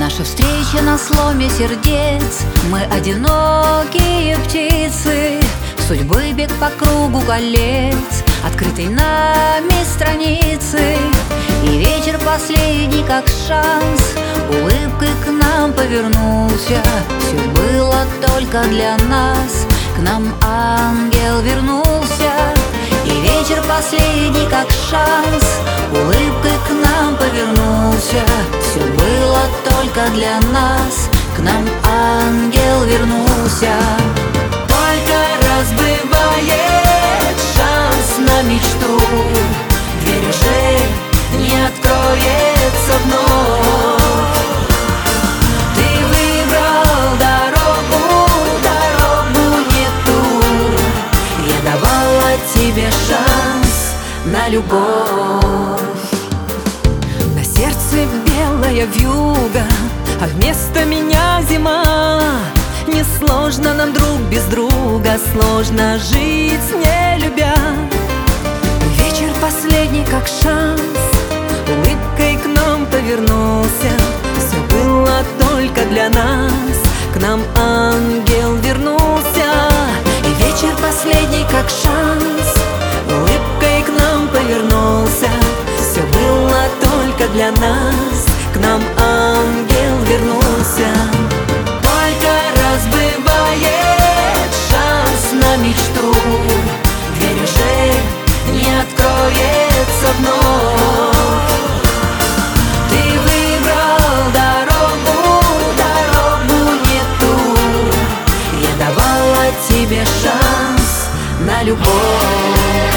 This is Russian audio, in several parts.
Наша встреча на сломе сердец. Мы одинокие птицы, судьбы бег по кругу колец, открытой нами страницы. И вечер последний, как шанс, улыбкой к нам повернулся. Все было только для нас, к нам ангел вернулся. И вечер последний, как шанс, улыбкой к нам повернулся. Все было только для нас, к нам ангел вернулся. Только раз бывает шанс на мечту, дверь уже не откроется вновь. Ты выбрал дорогу не ту. Я давала тебе шанс на любовь. На сердце белая вьюга, а вместо меня зима. Несложно нам друг без друга, сложно жить, не любя. Вечер последний, как шанс, улыбкой к нам повернулся. Все было только для нас, к нам ангел вернулся. И вечер последний, как шанс, улыбкой к нам повернулся. Все было только для нас, к нам ангел вернулся. Только раз бывает шанс на мечту, дверь уже не откроется вновь. Ты выбрал дорогу не ту. Я давала тебе шанс на любовь.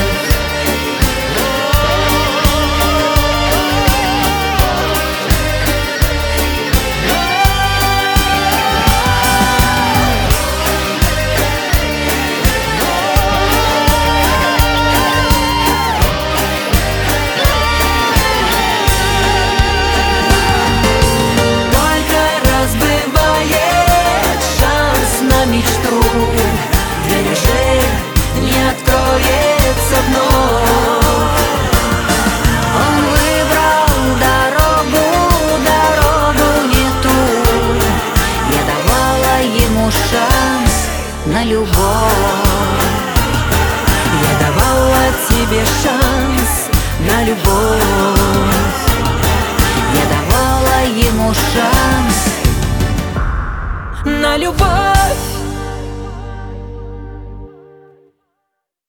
Мечту, дверь уже не откроется вновь. Он выбрал дорогу не ту. Я давала ему шанс на любовь. Я давала тебе шанс на любовь. Я давала ему шанс на любовь.